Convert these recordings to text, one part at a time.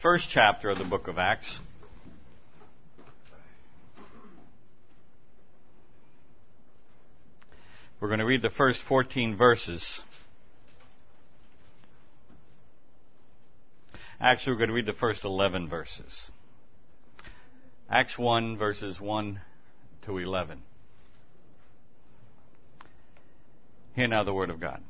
first chapter of the book of Acts. We're going to read the first 14 verses. Actually, we're going to read the first 11 verses. Acts 1, verses 1 to 11. Hear now the word of God.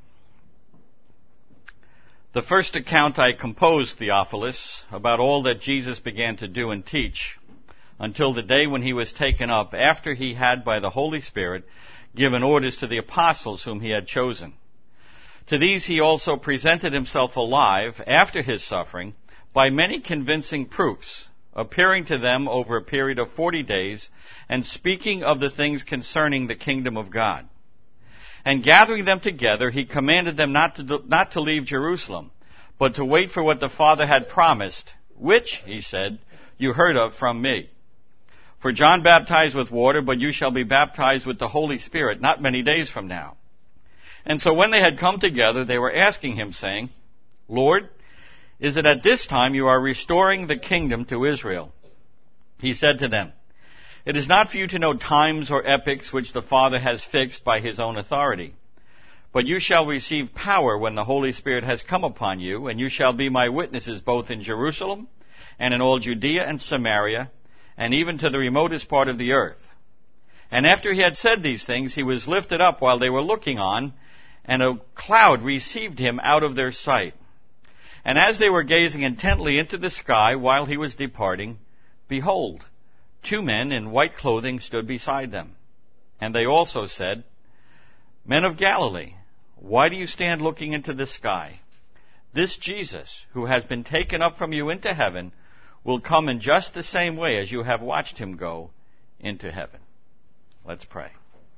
The first account I composed, Theophilus, about all that Jesus began to do and teach, until the day when he was taken up, after he had, by the Holy Spirit, given orders to the apostles whom he had chosen. To these he also presented himself alive, after his suffering, by many convincing proofs, appearing to them over a period of 40 days, and speaking of the things concerning the kingdom of God. And gathering them together, he commanded them not to leave Jerusalem, but to wait for what the Father had promised, which, he said, you heard of from me. For John baptized with water, but you shall be baptized with the Holy Spirit not many days from now. And so when they had come together, they were asking him, saying, Lord, is it at this time you are restoring the kingdom to Israel? He said to them, It is not for you to know times or epochs which the Father has fixed by his own authority. But you shall receive power when the Holy Spirit has come upon you, and you shall be my witnesses both in Jerusalem and in all Judea and Samaria, and even to the remotest part of the earth. And after he had said these things, he was lifted up while they were looking on, and a cloud received him out of their sight. And as they were gazing intently into the sky while he was departing, behold, 2 men in white clothing stood beside them. And they also said, Men of Galilee, why do you stand looking into the sky? This Jesus, who has been taken up from you into heaven, will come in just the same way as you have watched him go into heaven. Let's pray.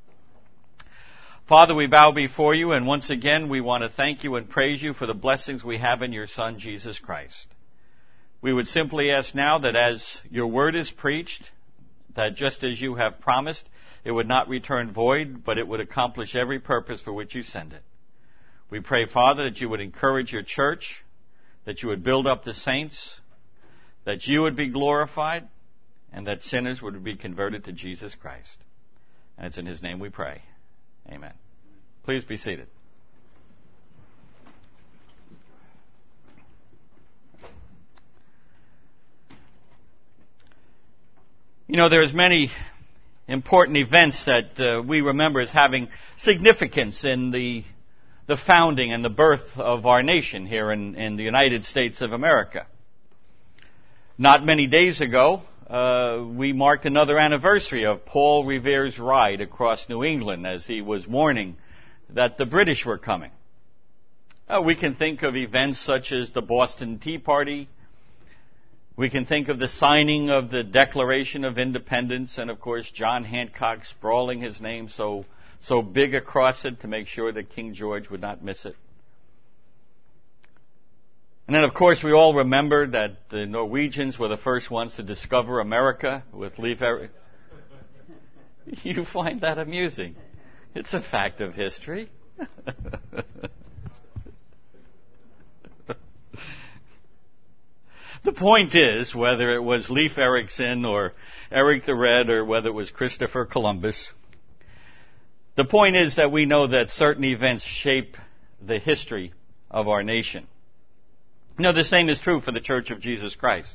Father, we bow before you, and once again we want to thank you and praise you for the blessings we have in your Son, Jesus Christ. We would simply ask now that as your word is preached, that just as you have promised, it would not return void, but it would accomplish every purpose for which you send it. We pray, Father, that you would encourage your church, that you would build up the saints, that you would be glorified, and that sinners would be converted to Jesus Christ. And it's in his name we pray. Amen. Please be seated. You know, there's many important events that we remember as having significance in the founding and the birth of our nation here in the United States of America. Not many days ago, we marked another anniversary of Paul Revere's ride across New England as he was warning that the British were coming. We can think of events such as the Boston Tea Party. We can think of the signing of the Declaration of Independence, and of course John Hancock sprawling his name so big across it to make sure that King George would not miss it. And then, of course, we all remember that the Norwegians were the first ones to discover America with Leif Erikson. You find that amusing. It's a fact of history. The point is, whether it was Leif Erikson or Eric the Red or whether it was Christopher Columbus, the point is that we know that certain events shape the history of our nation. No, the same is true for the Church of Jesus Christ.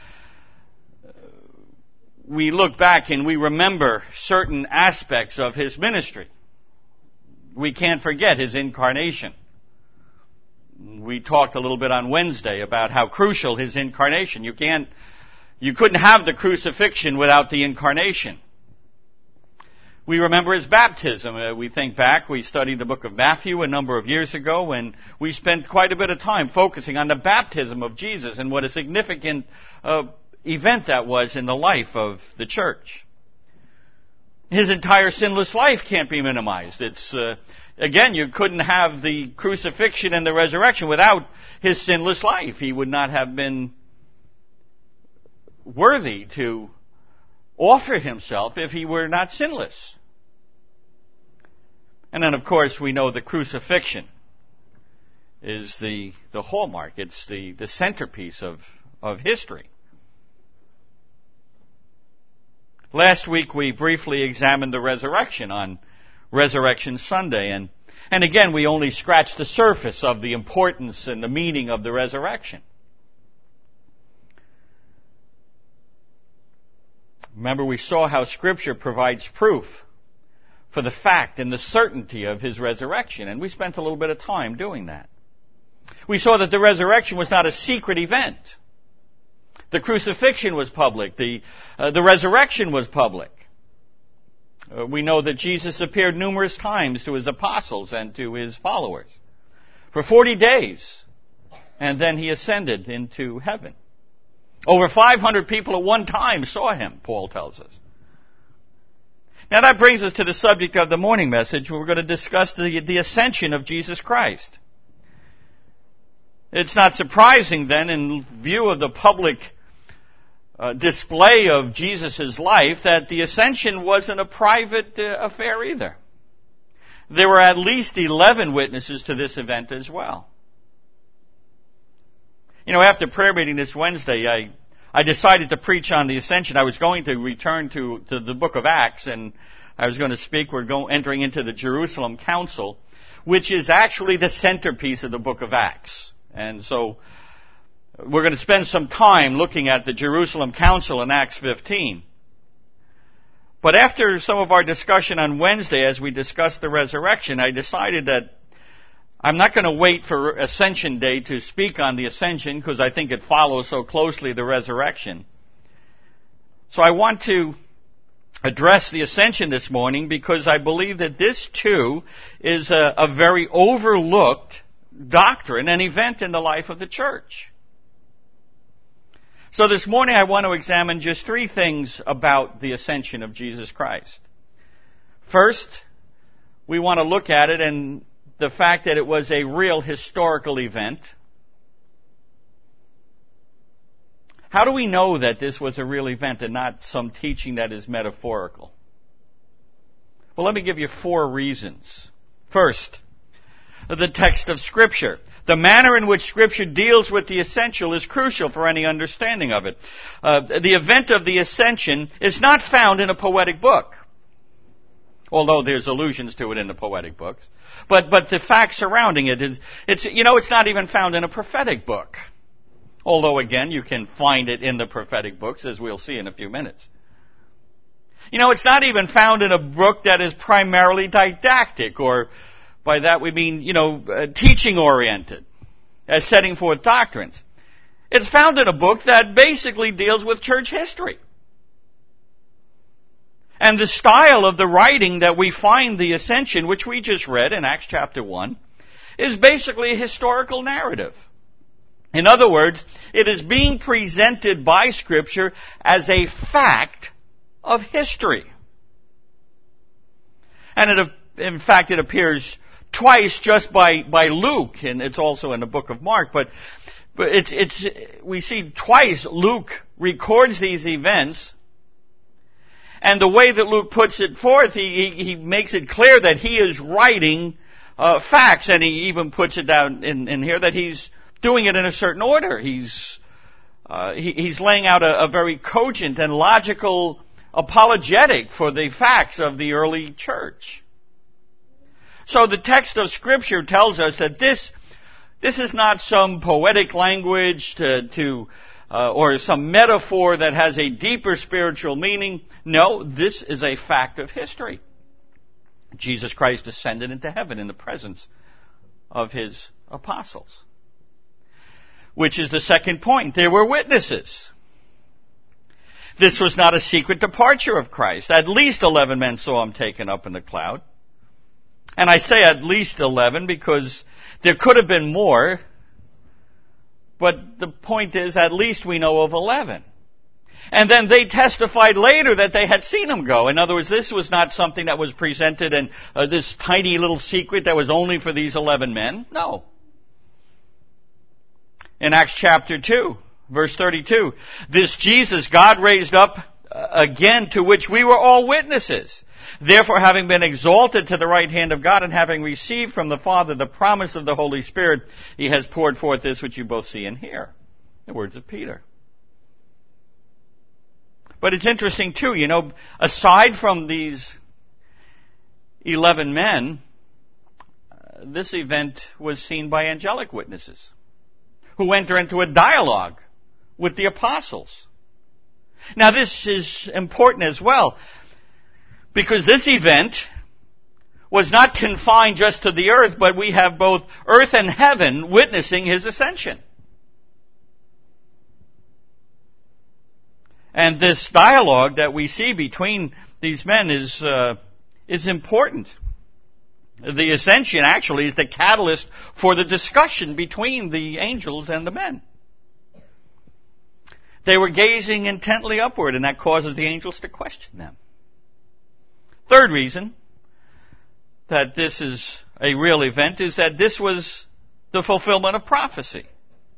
We look back and we remember certain aspects of his ministry. We can't forget his incarnation. We talked a little bit on Wednesday about how crucial his incarnation. You couldn't have the crucifixion without the incarnation. We remember his baptism. We think back, we studied the book of Matthew a number of years ago, and we spent quite a bit of time focusing on the baptism of Jesus and what a significant event that was in the life of the church. His entire sinless life can't be minimized. Again, you couldn't have the crucifixion and the resurrection without his sinless life. He would not have been worthy to offer himself if he were not sinless. And then, of course, we know the crucifixion is the hallmark. It's the centerpiece of of history. Last week we briefly examined the resurrection on Resurrection Sunday, and again we only scratched the surface of the importance and the meaning of the resurrection. Remember, we saw how Scripture provides proof for the fact and the certainty of His resurrection, and we spent a little bit of time doing that. We saw that the resurrection was not a secret event. The crucifixion was public. The resurrection was public. We know that Jesus appeared numerous times to His apostles and to His followers for 40 days, and then He ascended into heaven. Over 500 people at one time saw Him, Paul tells us. Now that brings us to the subject of the morning message. We're going to discuss the ascension of Jesus Christ. It's not surprising then, in view of the public display of Jesus' life, that the ascension wasn't a private affair either. There were at least 11 witnesses to this event as well. You know, after prayer meeting this Wednesday, I decided to preach on the ascension. I was going to return to the book of Acts, and I was going to speak. We're entering into the Jerusalem Council, which is actually the centerpiece of the book of Acts. And so we're going to spend some time looking at the Jerusalem Council in Acts 15. But after some of our discussion on Wednesday, as we discussed the resurrection, I decided that I'm not going to wait for Ascension Day to speak on the ascension, because I think it follows so closely the resurrection. So I want to address the ascension this morning, because I believe that this too is a very overlooked doctrine and event in the life of the church. So this morning I want to examine just 3 things about the ascension of Jesus Christ. First, we want to look at it and the fact that it was a real historical event. How do we know that this was a real event and not some teaching that is metaphorical? Well, let me give you 4 reasons. First, the text of Scripture. The manner in which Scripture deals with the essential is crucial for any understanding of it. The event of the ascension is not found in a poetic book, although there's allusions to it in the poetic books. But the facts surrounding it it's not even found in a prophetic book. Although again, you can find it in the prophetic books, as we'll see in a few minutes. It's not even found in a book that is primarily didactic, or by that we mean, teaching oriented, as setting forth doctrines. It's found in a book that basically deals with church history. And the style of the writing that we find the ascension, which we just read in Acts chapter 1, is basically a historical narrative. In other words, it is being presented by Scripture as a fact of history. And in fact, it appears twice just by Luke, and it's also in the book of Mark, but we see twice Luke records these events. And the way that Luke puts it forth, he makes it clear that he is writing facts, and he even puts it down in here that he's doing it in a certain order. He's laying out a very cogent and logical apologetic for the facts of the early church. So the text of Scripture tells us that this is not some poetic language or some metaphor that has a deeper spiritual meaning. No, this is a fact of history. Jesus Christ ascended into heaven in the presence of His apostles. Which is the second point. There were witnesses. This was not a secret departure of Christ. At least 11 men saw Him taken up in the cloud. And I say at least 11 because there could have been more. But the point is, at least we know of 11. And then they testified later that they had seen Him go. In other words, this was not something that was presented in this tiny little secret that was only for these 11 men. No. In Acts chapter 2, verse 32, this Jesus God raised up again, to which we were all witnesses. Therefore, having been exalted to the right hand of God and having received from the Father the promise of the Holy Spirit, He has poured forth this which you both see and hear. The words of Peter. But it's interesting too, aside from these 11 men, this event was seen by angelic witnesses who enter into a dialogue with the apostles. Now this is important as well, because this event was not confined just to the earth, but we have both earth and heaven witnessing his ascension. And this dialogue that we see between these men is important. The ascension actually is the catalyst for the discussion between the angels and the men. They were gazing intently upward, and that causes the angels to question them. Third reason that this is a real event is that this was the fulfillment of prophecy.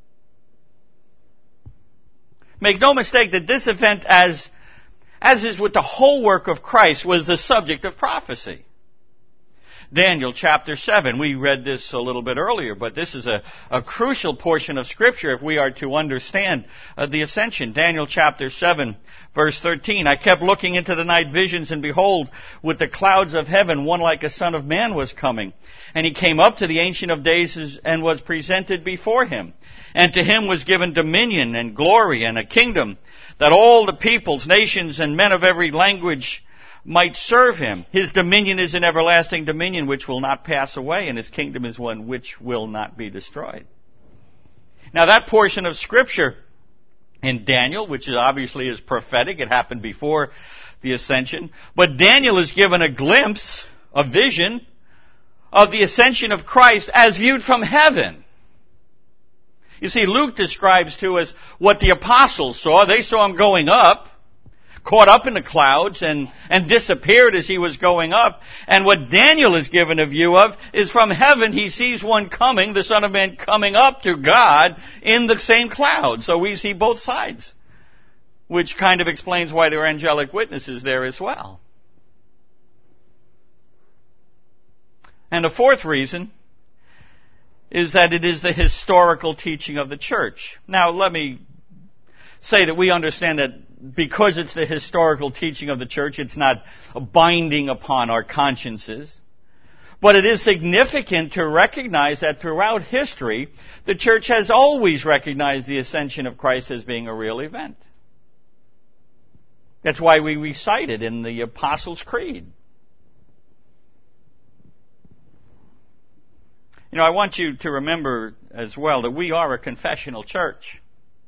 Make no mistake that this event, as is with the whole work of Christ, was the subject of prophecy. Daniel chapter 7, we read this a little bit earlier, but this is a crucial portion of Scripture if we are to understand the ascension. Daniel chapter 7, verse 13, I kept looking into the night visions, and behold, with the clouds of heaven, one like a son of man was coming. And he came up to the Ancient of Days and was presented before him. And to him was given dominion and glory and a kingdom, that all the peoples, nations, and men of every language might serve him. His dominion is an everlasting dominion which will not pass away, and his kingdom is one which will not be destroyed. Now that portion of Scripture in Daniel, which obviously is prophetic, it happened before the ascension, but Daniel is given a glimpse, a vision, of the ascension of Christ as viewed from heaven. You see, Luke describes to us what the apostles saw. They saw him going up, caught up in the clouds, and disappeared as he was going up. And what Daniel is given a view of is from heaven he sees one coming, the Son of Man coming up to God in the same cloud. So we see both sides, which kind of explains why there are angelic witnesses there as well. And the fourth reason is that it is the historical teaching of the church. Now, let me say that we understand that because it's the historical teaching of the church, it's not binding upon our consciences. But it is significant to recognize that throughout history, the church has always recognized the ascension of Christ as being a real event. That's why we recite it in the Apostles' Creed. I want you to remember as well that we are a confessional church.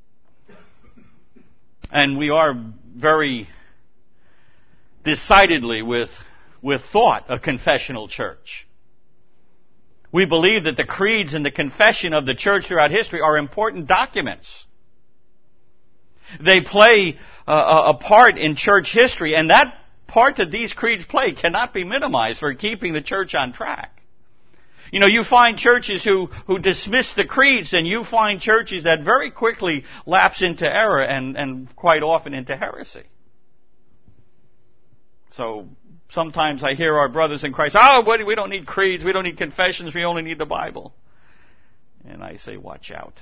And we are very decidedly with thought a confessional church. We believe that the creeds and the confession of the church throughout history are important documents. They play a part in church history, and that part that these creeds play cannot be minimized for keeping the church on track. You find churches who dismiss the creeds, and you find churches that very quickly lapse into error and quite often into heresy. So sometimes I hear our brothers in Christ, we don't need creeds, we don't need confessions, we only need the Bible. And I say, watch out.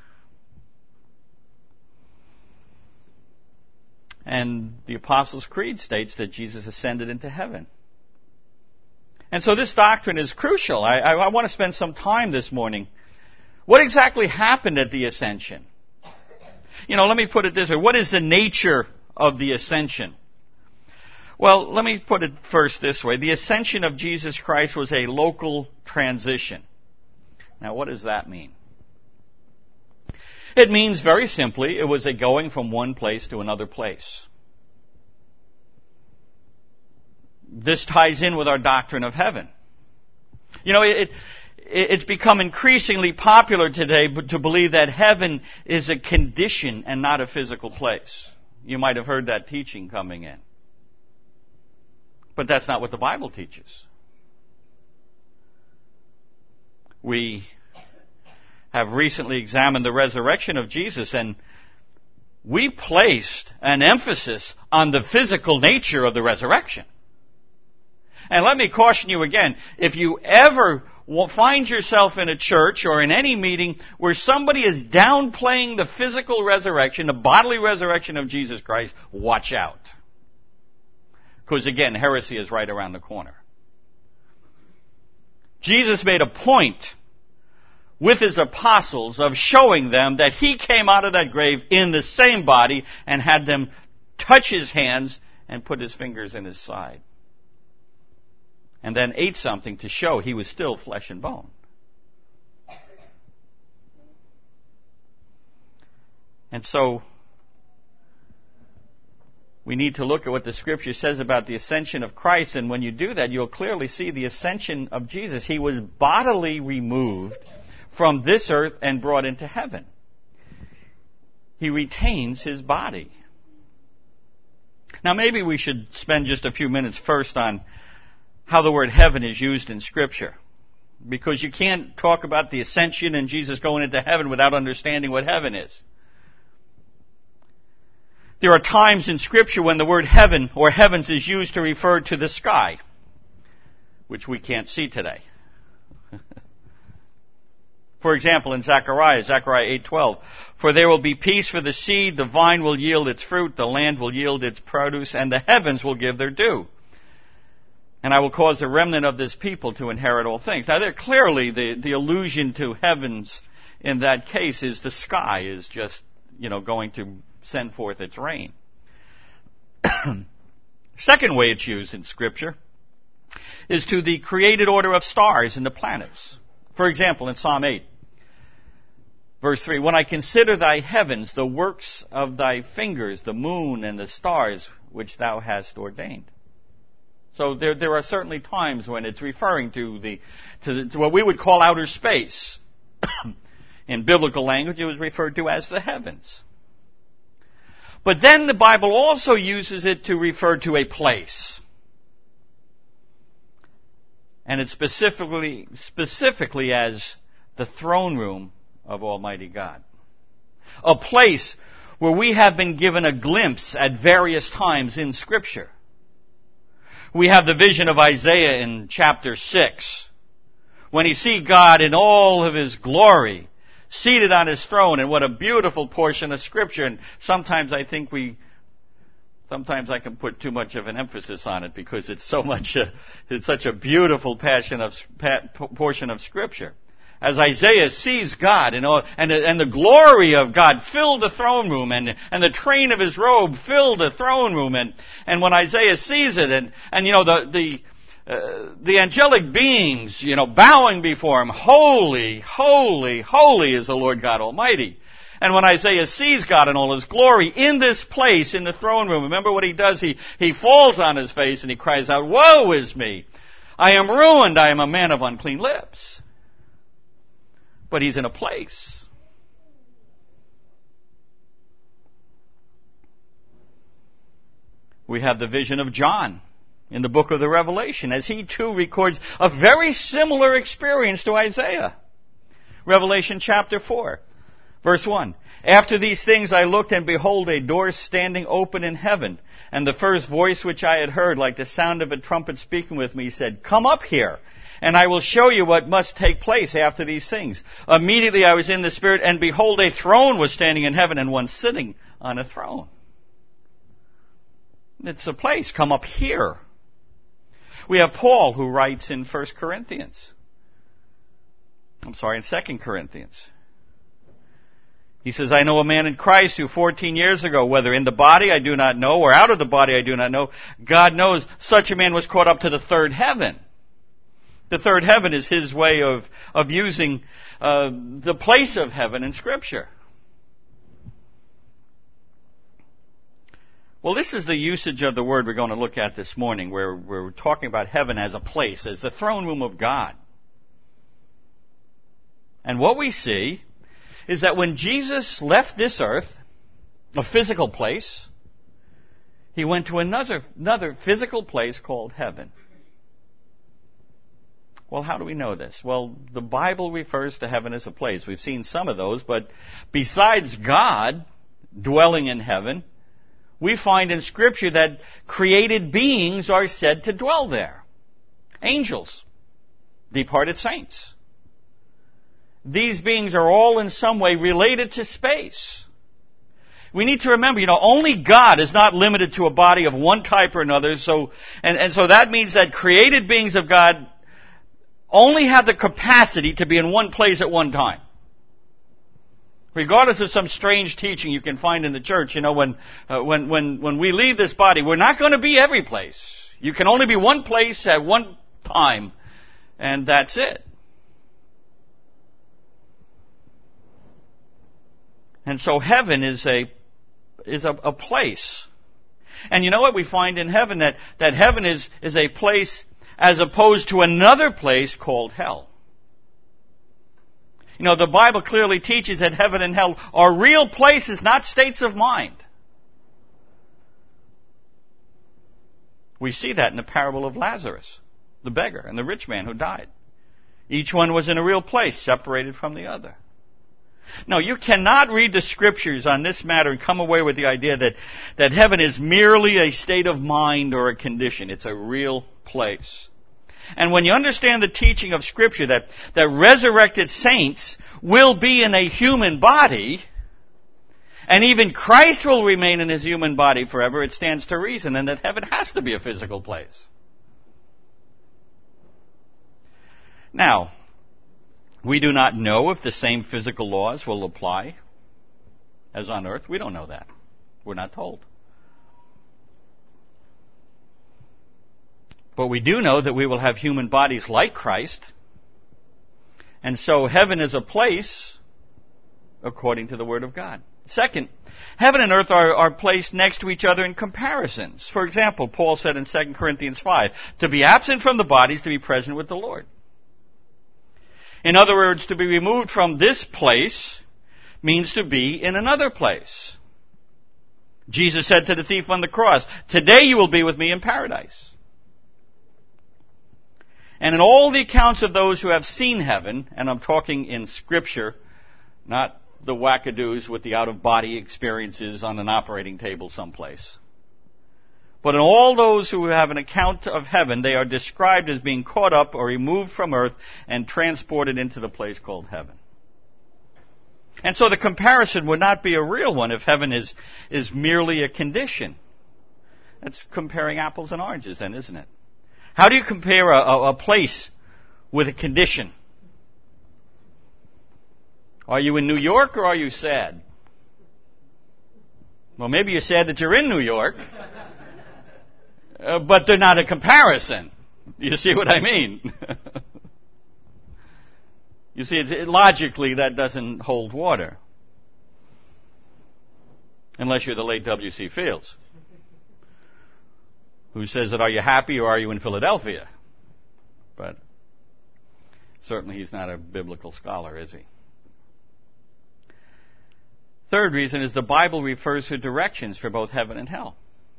And the Apostles' Creed states that Jesus ascended into heaven. And so this doctrine is crucial. I want to spend some time this morning. What exactly happened at the ascension? Let me put it this way. What is the nature of the ascension? Well, let me put it first this way. The ascension of Jesus Christ was a local transition. Now, what does that mean? It means, very simply, it was a going from one place to another place. This ties in with our doctrine of heaven. It's become increasingly popular today to believe that heaven is a condition and not a physical place. You might have heard that teaching coming in. But that's not what the Bible teaches. We have recently examined the resurrection of Jesus, and we placed an emphasis on the physical nature of the resurrection. And let me caution you again, if you ever find yourself in a church or in any meeting where somebody is downplaying the physical resurrection, the bodily resurrection of Jesus Christ, watch out. Because again, heresy is right around the corner. Jesus made a point with his apostles of showing them that he came out of that grave in the same body and had them touch his hands and put his fingers in his side. And then ate something to show he was still flesh and bone. And so, we need to look at what the Scripture says about the ascension of Christ, and when you do that, you'll clearly see the ascension of Jesus. He was bodily removed from this earth and brought into heaven. He retains his body. Now maybe we should spend just a few minutes first on how the word heaven is used in Scripture. Because you can't talk about the ascension and Jesus going into heaven without understanding what heaven is. There are times in Scripture when the word heaven or heavens is used to refer to the sky, which we can't see today. For example, in Zechariah 8:12, "For there will be peace for the seed, the vine will yield its fruit, the land will yield its produce, and the heavens will give their due. And I will cause the remnant of this people to inherit all things." Now, there clearly the allusion to heavens in that case is the sky is just, going to send forth its rain. Second way it's used in Scripture is to the created order of stars and the planets. For example, in Psalm 8, verse 3, "When I consider thy heavens, the works of thy fingers, the moon and the stars which thou hast ordained." So there are certainly times when it's referring to what we would call outer space. In biblical language, it was referred to as the heavens. But then the Bible also uses it to refer to a place. And it's specifically as the throne room of Almighty God. A place where we have been given a glimpse at various times in Scripture. We have the vision of Isaiah in chapter 6, when he sees God in all of his glory, seated on his throne, and what a beautiful portion of Scripture. And sometimes I can put too much of an emphasis on it because it's such a beautiful portion of Scripture. As Isaiah sees God and the glory of God filled the throne room, and the train of his robe filled the throne room, and when Isaiah sees it, and the angelic beings, bowing before him, "Holy, holy, holy is the Lord God Almighty." And when Isaiah sees God in all his glory in this place, in the throne room, remember what he does? He falls on his face and he cries out, "Woe is me! I am ruined. I am a man of unclean lips." But he's in a place. We have the vision of John in the book of the Revelation, as he too records a very similar experience to Isaiah. Revelation chapter 4, verse 1. "After these things I looked, and behold, a door standing open in heaven. And the first voice which I had heard, like the sound of a trumpet speaking with me, said, 'Come up here, and I will show you what must take place after these things.' Immediately I was in the Spirit, and behold, a throne was standing in heaven, and one sitting on a throne." It's a place. Come up here. We have Paul who writes in 2 Corinthians. He says, "I know a man in Christ who 14 years ago, whether in the body I do not know, or out of the body I do not know, God knows, such a man was caught up to the third heaven." The third heaven is his way of using the place of heaven in Scripture. Well, this is the usage of the word we're going to look at this morning, where we're talking about heaven as a place, as the throne room of God. And what we see is that when Jesus left this earth, a physical place, he went to another physical place called heaven. Well, how do we know this? Well, the Bible refers to heaven as a place. We've seen some of those, but besides God dwelling in heaven, we find in Scripture that created beings are said to dwell there. Angels. departed saints. These beings are all in some way related to space. We need to remember, only God is not limited to a body of one type or another. So that means that created beings of God only have the capacity to be in one place at one time. Regardless of some strange teaching you can find in the church, when we leave this body, we're not going to be every place. You can only be one place at one time, and that's it. And so heaven is a place. And you know what we find in heaven? That heaven is a place as opposed to another place called hell. The Bible clearly teaches that heaven and hell are real places, not states of mind. We see that in the parable of Lazarus, the beggar, and the rich man who died. Each one was in a real place, separated from the other. No, you cannot read the Scriptures on this matter and come away with the idea that heaven is merely a state of mind or a condition. It's a real place. And when you understand the teaching of Scripture that resurrected saints will be in a human body, and even Christ will remain in his human body forever, it stands to reason, and that heaven has to be a physical place. Now, we do not know if the same physical laws will apply as on earth. We don't know that. We're not told. But we do know that we will have human bodies like Christ. And so heaven is a place according to the Word of God. Second, heaven and earth are placed next to each other in comparisons. For example, Paul said in 2 Corinthians 5, to be absent from the body is to be present with the Lord. In other words, to be removed from this place means to be in another place. Jesus said to the thief on the cross, today you will be with me in paradise. And in all the accounts of those who have seen heaven, and I'm talking in Scripture, not the wackadoos with the out-of-body experiences on an operating table someplace. But in all those who have an account of heaven, they are described as being caught up or removed from earth and transported into the place called heaven. And so the comparison would not be a real one if heaven is merely a condition. That's comparing apples and oranges then, isn't it? How do you compare a place with a condition? Are you in New York or are you sad? Well, maybe you're sad that you're in New York. But they're not a comparison. You see what I mean? You see, logically that doesn't hold water. Unless you're the late W.C. Fields, who says that are you happy or are you in Philadelphia? But certainly he's not a biblical scholar, is he? Third reason is the Bible refers to directions for both heaven and hell.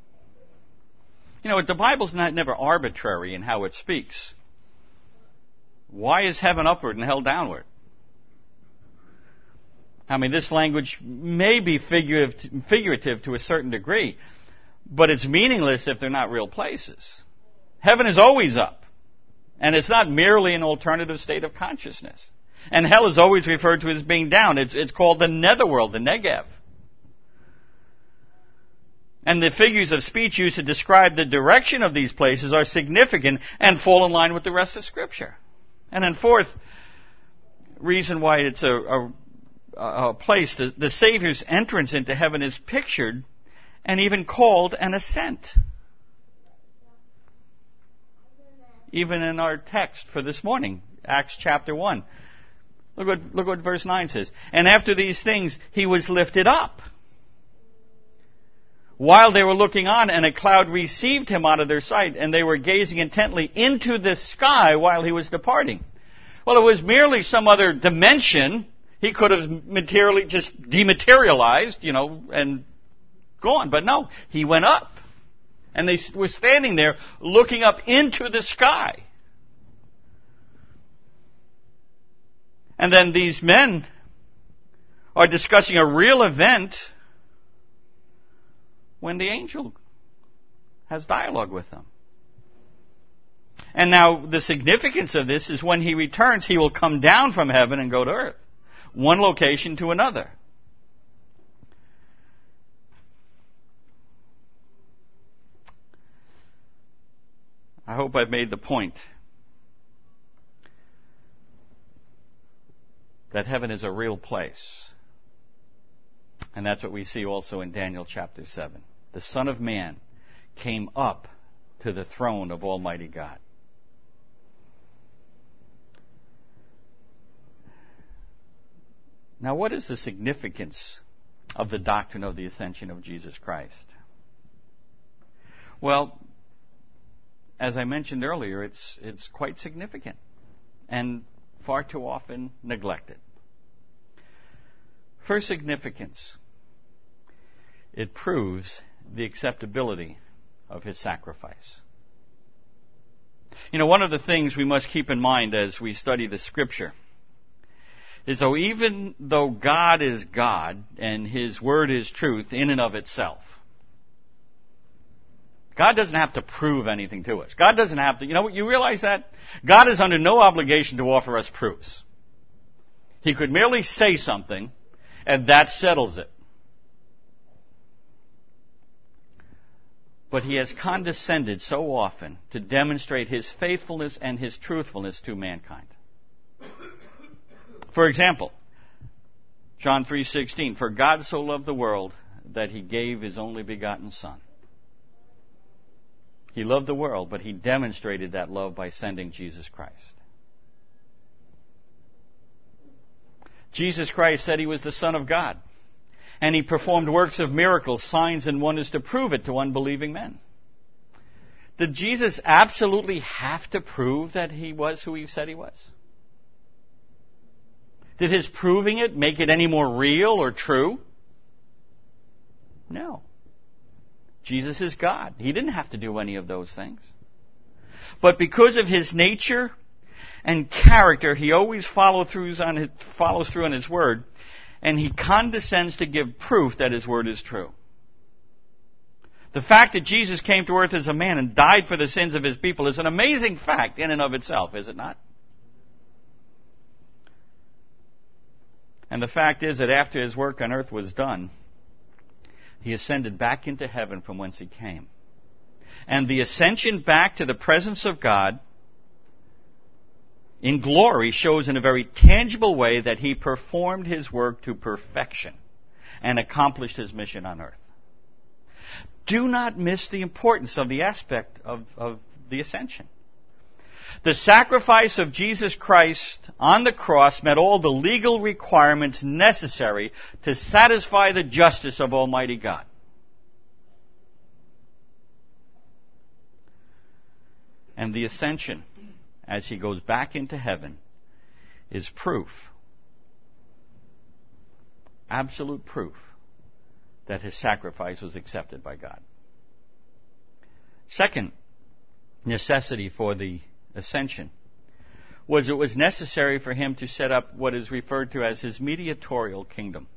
The Bible's never arbitrary in how it speaks. Why is heaven upward and hell downward? I mean, this language may be figurative to a certain degree, but it's meaningless if they're not real places. Heaven is always up, and it's not merely an alternative state of consciousness. And hell is always referred to as being down. It's called the netherworld, the Negev. And the figures of speech used to describe the direction of these places are significant and fall in line with the rest of Scripture. And then fourth reason why it's a place, the Savior's entrance into heaven is pictured and even called an ascent. Even in our text for this morning, Acts chapter 1. Look what verse 9 says. And after these things, he was lifted up, while they were looking on, and a cloud received him out of their sight, and they were gazing intently into the sky while he was departing. Well, it was merely some other dimension. He could have just dematerialized, and gone. But no, he went up. And they were standing there looking up into the sky. And then these men are discussing a real event when the angel has dialogue with them. And now the significance of this is when he returns, he will come down from heaven and go to earth. One location to another. I hope I've made the point that heaven is a real place. And that's what we see also in Daniel chapter 7. The Son of Man came up to the throne of Almighty God. Now, what is the significance of the doctrine of the ascension of Jesus Christ? Well, as I mentioned earlier, it's quite significant and far too often neglected. First significance, it proves the acceptability of his sacrifice. You know, one of the things we must keep in mind as we study the Scripture is even though God is God and his word is truth in and of itself, God doesn't have to prove anything to us. God doesn't have to, you realize that? God is under no obligation to offer us proofs. He could merely say something, and that settles it. But he has condescended so often to demonstrate his faithfulness and his truthfulness to mankind. For example, John 3:16, "For God so loved the world that he gave his only begotten Son." He loved the world, but he demonstrated that love by sending Jesus Christ. Jesus Christ said he was the Son of God, and he performed works of miracles, signs, and wonders to prove it to unbelieving men. Did Jesus absolutely have to prove that he was who he said he was? Did his proving it make it any more real or true? No. Jesus is God. He didn't have to do any of those things. But because of his nature and character, he always follows through on his word, and he condescends to give proof that his word is true. The fact that Jesus came to earth as a man and died for the sins of his people is an amazing fact in and of itself, is it not? And the fact is that after his work on earth was done, he ascended back into heaven from whence he came. And the ascension back to the presence of God in glory shows in a very tangible way that he performed his work to perfection and accomplished his mission on earth. Do not miss the importance of the aspect of the ascension. The sacrifice of Jesus Christ on the cross met all the legal requirements necessary to satisfy the justice of Almighty God. And the ascension, as he goes back into heaven, is proof, absolute proof, that his sacrifice was accepted by God. Second necessity for the ascension was it was necessary for him to set up what is referred to as his mediatorial kingdom.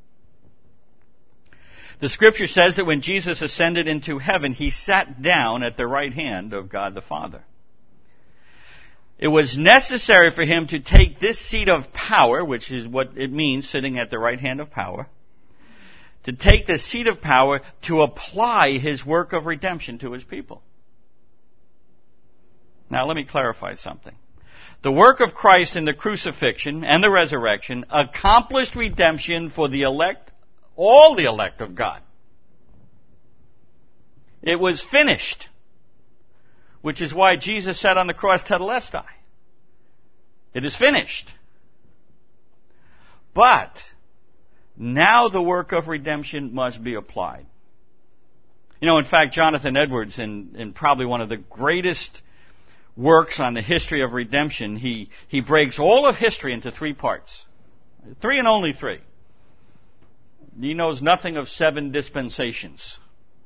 The Scripture says that when Jesus ascended into heaven, he sat down at the right hand of God the Father. It was necessary for him to take this seat of power, which is what it means, sitting at the right hand of power, to take the seat of power to apply his work of redemption to his people. Now, let me clarify something. The work of Christ in the crucifixion and the resurrection accomplished redemption for the elect, all the elect of God. It was finished, which is why Jesus said on the cross, Tetelestai. It is finished. But now the work of redemption must be applied. In fact, Jonathan Edwards, in probably one of the greatest works on the history of redemption, he breaks all of history into 3 parts. 3 and only 3. He knows nothing of 7 dispensations.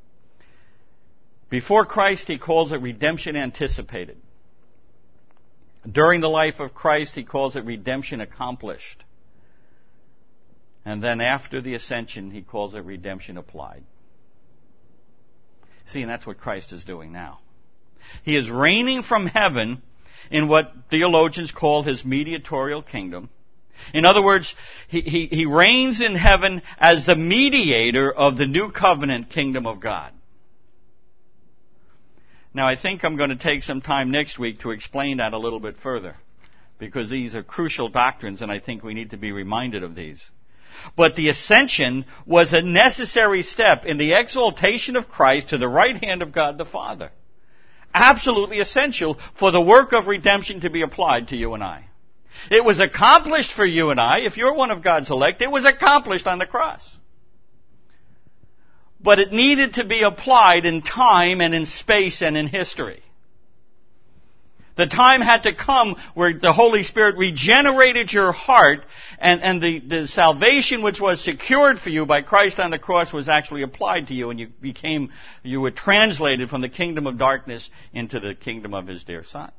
Before Christ, he calls it redemption anticipated. During the life of Christ, he calls it redemption accomplished. And then after the ascension, he calls it redemption applied. See, and that's what Christ is doing now. He is reigning from heaven in what theologians call his mediatorial kingdom. In other words, he reigns in heaven as the mediator of the new covenant kingdom of God. Now, I think I'm going to take some time next week to explain that a little bit further, because these are crucial doctrines, and I think we need to be reminded of these. But the ascension was a necessary step in the exaltation of Christ to the right hand of God the Father. Absolutely essential for the work of redemption to be applied to you and I. It was accomplished for you and I. If you're one of God's elect, it was accomplished on the cross. But it needed to be applied in time and in space and in history. The time had to come where the Holy Spirit regenerated your heart, and the salvation which was secured for you by Christ on the cross was actually applied to you, and you were translated from the kingdom of darkness into the kingdom of His dear Son.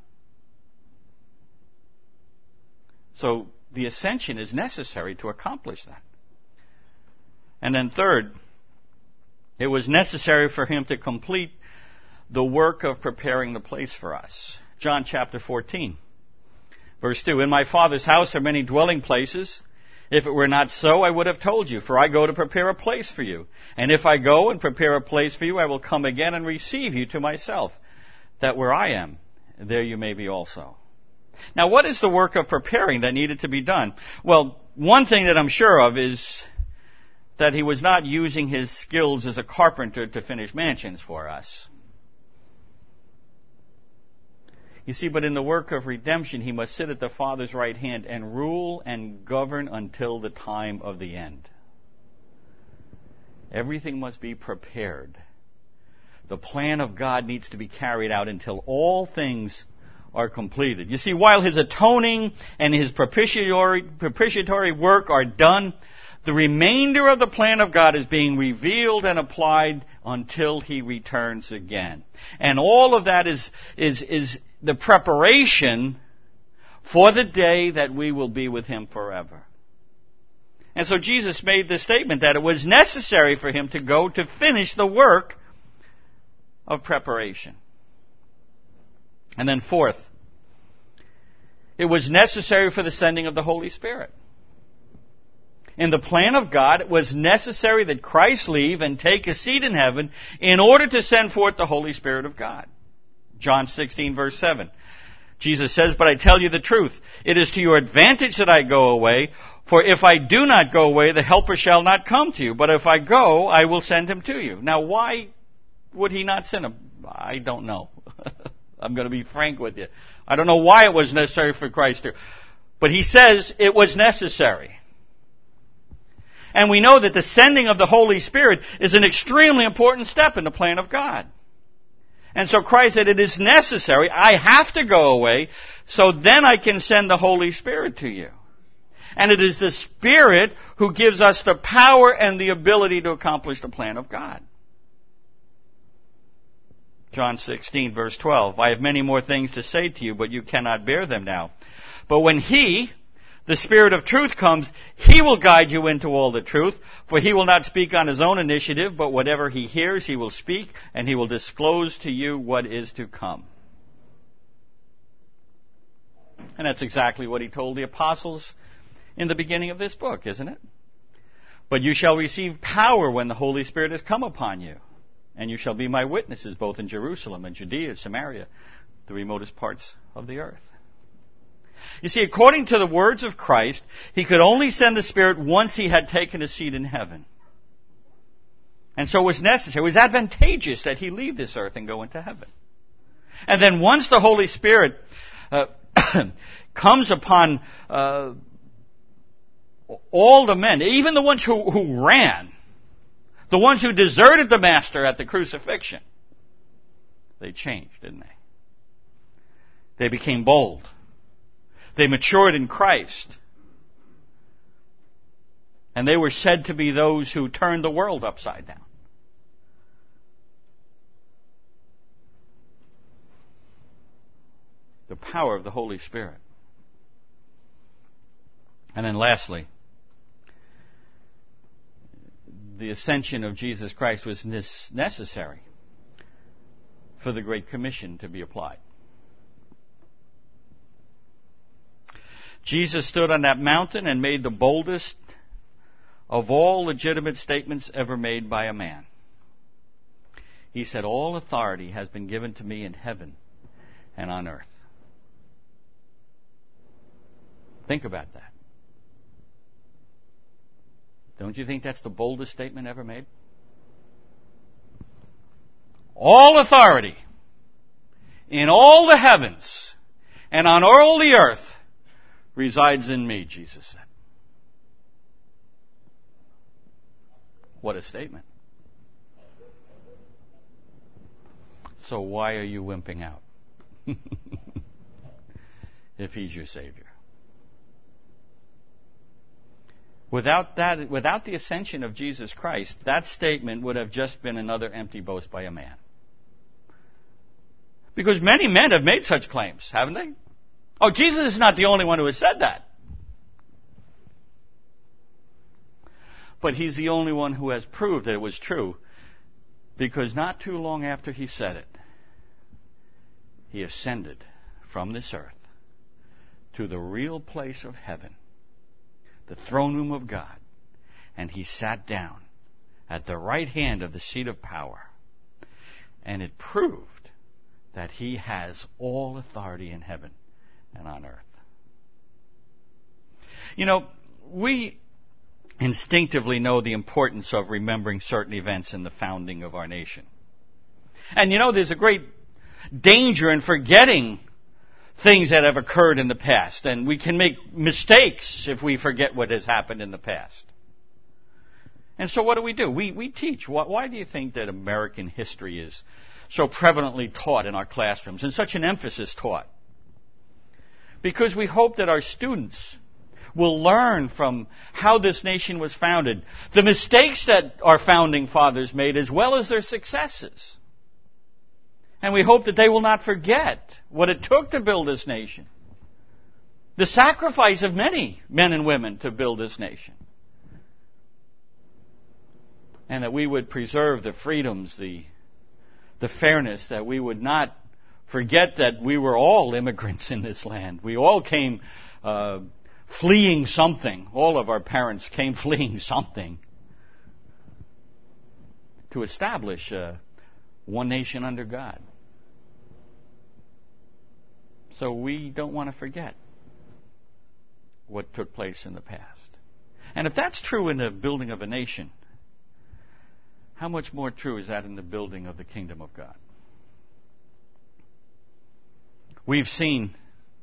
So the ascension is necessary to accomplish that. And then third, it was necessary for Him to complete the work of preparing the place for us. John chapter 14, verse 2. In my Father's house are many dwelling places. If it were not so, I would have told you, for I go to prepare a place for you. And if I go and prepare a place for you, I will come again and receive you to myself, that where I am, there you may be also. Now, what is the work of preparing that needed to be done? Well, one thing that I'm sure of is that He was not using His skills as a carpenter to finish mansions for us. You see, but in the work of redemption, He must sit at the Father's right hand and rule and govern until the time of the end. Everything must be prepared. The plan of God needs to be carried out until all things are completed. You see, while His atoning and His propitiatory work are done, the remainder of the plan of God is being revealed and applied until He returns again. And all of that is the preparation for the day that we will be with Him forever. And so Jesus made the statement that it was necessary for Him to go to finish the work of preparation. And then fourth, it was necessary for the sending of the Holy Spirit. In the plan of God, it was necessary that Christ leave and take a seat in heaven in order to send forth the Holy Spirit of God. John 16, verse 7. Jesus says, "But I tell you the truth, it is to your advantage that I go away, for if I do not go away, the Helper shall not come to you. But if I go, I will send Him to you." Now, why would He not send Him? I don't know. I'm going to be frank with you. I don't know why it was necessary for Christ to. But He says it was necessary. And we know that the sending of the Holy Spirit is an extremely important step in the plan of God. And so Christ said, it is necessary, I have to go away, so then I can send the Holy Spirit to you. And it is the Spirit who gives us the power and the ability to accomplish the plan of God. John 16, verse 12, "I have many more things to say to you, but you cannot bear them now. But when He, the Spirit of truth, comes, He will guide you into all the truth, for He will not speak on His own initiative, but whatever He hears He will speak, and He will disclose to you what is to come." And that's exactly what He told the apostles in the beginning of this book, isn't it? "But you shall receive power when the Holy Spirit has come upon you, and you shall be my witnesses both in Jerusalem and Judea, Samaria, the remotest parts of the earth." You see, according to the words of Christ, He could only send the Spirit once He had taken a seat in heaven. And so it was necessary, it was advantageous that He leave this earth and go into heaven. And then once the Holy Spirit comes upon all the men, even the ones who ran, the ones who deserted the Master at the crucifixion, they changed, didn't they? They became bold. They matured in Christ. And they were said to be those who turned the world upside down. The power of the Holy Spirit. And then lastly, the ascension of Jesus Christ was necessary for the Great Commission to be applied. Jesus stood on that mountain and made the boldest of all legitimate statements ever made by a man. He said, "All authority has been given to me in heaven and on earth." Think about that. Don't you think that's the boldest statement ever made? All authority in all the heavens and on all the earth resides in me, Jesus said. What a statement. So why are you wimping out if He's your Savior? Without the ascension of Jesus Christ, that statement would have just been another empty boast by a man. Because many men have made such claims, haven't they? Oh, Jesus is not the only one who has said that. But He's the only one who has proved that it was true, because not too long after He said it, He ascended from this earth to the real place of heaven, the throne room of God, and He sat down at the right hand of the seat of power. And it proved that He has all authority in heaven and on earth. You know, we instinctively know the importance of remembering certain events in the founding of our nation. And you know, there's a great danger in forgetting things that have occurred in the past. And we can make mistakes if we forget what has happened in the past. And so what do? We teach. Why do you think that American history is so prevalently taught in our classrooms and such an emphasis taught? Because we hope that our students will learn from how this nation was founded, the mistakes that our founding fathers made, as well as their successes. And we hope that they will not forget what it took to build this nation, the sacrifice of many men and women to build this nation, and that we would preserve the freedoms, the fairness, that we would not forget that we were all immigrants in this land. We all came fleeing something. All of our parents came fleeing something to establish one nation under God. So we don't want to forget what took place in the past. And if that's true in the building of a nation, how much more true is that in the building of the kingdom of God? We've seen,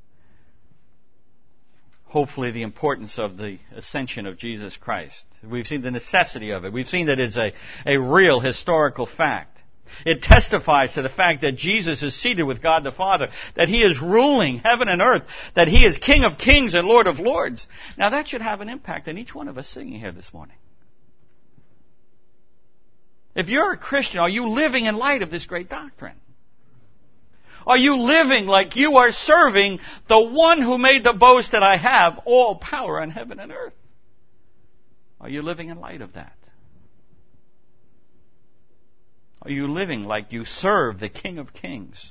hopefully, the importance of the ascension of Jesus Christ. We've seen the necessity of it. We've seen that it's a real historical fact. It testifies to the fact that Jesus is seated with God the Father, that He is ruling heaven and earth, that He is King of kings and Lord of lords. Now that should have an impact on each one of us sitting here this morning. If you're a Christian, are you living in light of this great doctrine? Are you living like you are serving the one who made the boast that I have all power on heaven and earth? Are you living in light of that? Are you living like you serve the King of Kings?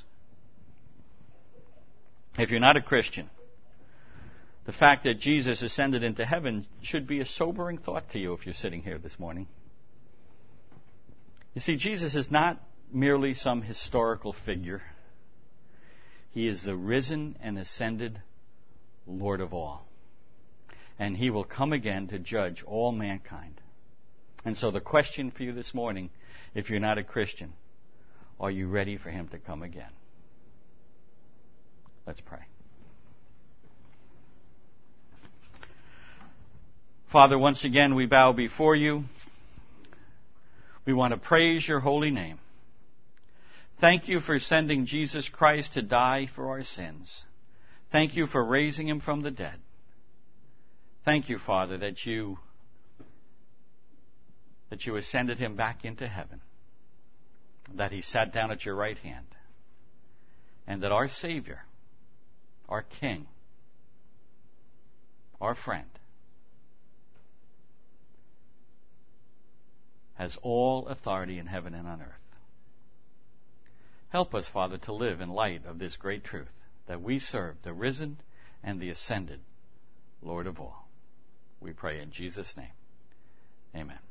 If you're not a Christian, the fact that Jesus ascended into heaven should be a sobering thought to you if you're sitting here this morning. You see, Jesus is not merely some historical figure. He is the risen and ascended Lord of all. And He will come again to judge all mankind. And so the question for you this morning, if you're not a Christian, are you ready for Him to come again? Let's pray. Father, once again we bow before You. We want to praise Your holy name. Thank You for sending Jesus Christ to die for our sins. Thank You for raising Him from the dead. Thank You, Father, that You ascended Him back into heaven, that He sat down at Your right hand, and that our Savior, our King, our friend, has all authority in heaven and on earth. Help us, Father, to live in light of this great truth, that we serve the risen and the ascended Lord of all. We pray in Jesus' name. Amen.